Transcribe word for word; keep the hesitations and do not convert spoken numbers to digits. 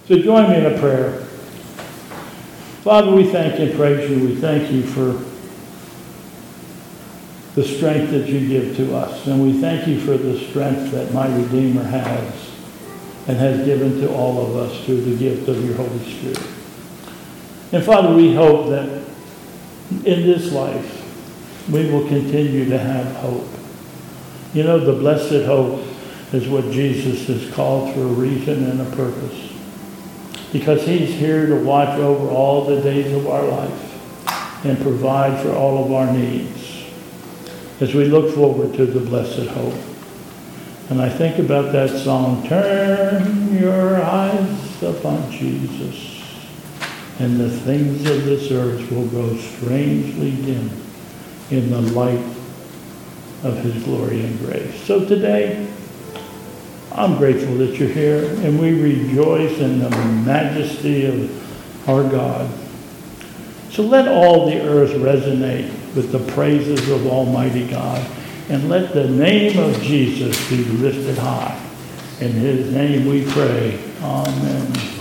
So join me in a prayer. Father, we thank and praise you. We thank you for the strength that you give to us. And we thank you for the strength that my Redeemer has and has given to all of us through the gift of your Holy Spirit. And Father, we hope that in this life we will continue to have hope. You know, the blessed hope is what Jesus is called for a reason and a purpose. Because he's here to watch over all the days of our life and provide for all of our needs as we look forward to the blessed hope. And I think about that song, turn your eyes upon Jesus, and the things of this earth will grow strangely dim in the light of his glory and grace. So today, I'm grateful that you're here, and we rejoice in the majesty of our God. So let all the earth resonate with the praises of Almighty God, and let the name of Jesus be lifted high. In his name we pray. Amen.